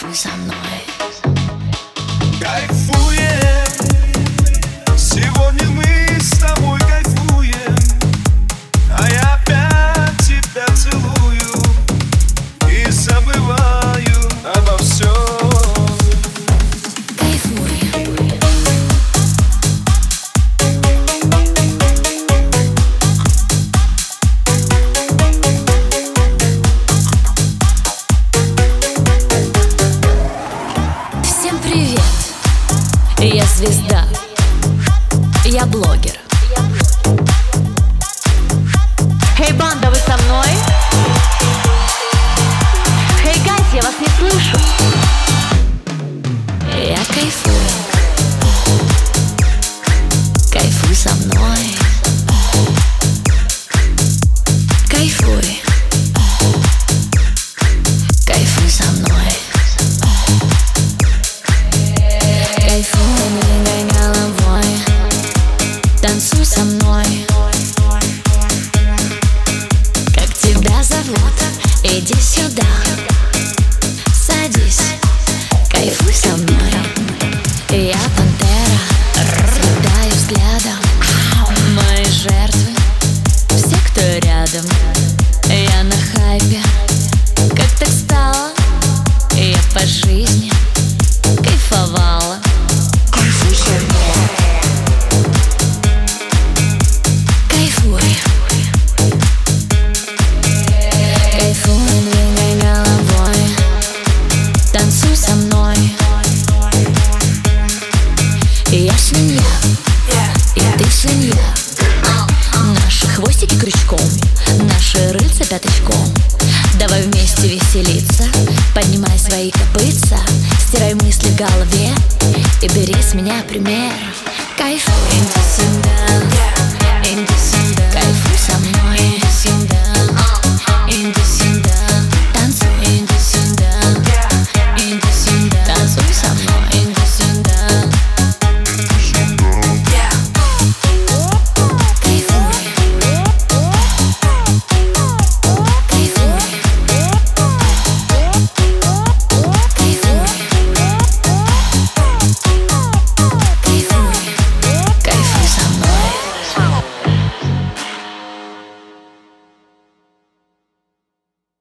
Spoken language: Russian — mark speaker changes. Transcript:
Speaker 1: Кайфуй со мной.
Speaker 2: Кайфуем, сегодня мы с тобой кайфуем, а я опять тебя целую и забываю обо всем.
Speaker 1: Я звезда, я блогер.
Speaker 3: Хей, банда, вы со мной? Хей, гайс, я вас не слышу.
Speaker 1: Я кайфую. Кайфуй со мной. Кайфуй. Кайфуй со мной. Кайфуй, двигай головой. Танцуй со мной. Как тебя зовут? Иди сюда. Садись. Кайфуй со мной. Я пантера. Съедаю взглядом мои жертвы. Все, кто рядом. Я на хайпе. Как так стало? Я по жизни кайфовала. Кайфуй со мной. Кайфуй. Кайфуй, двигай головой. Танцуй со мной. Я свинья, и ты свинья. Наши хвостики крючком, наши рыльца пяточком. Давай вместе веселиться. Поднимай свои копытца, стирай мысли в голове и бери с меня пример. Кайфуй, иди сюда.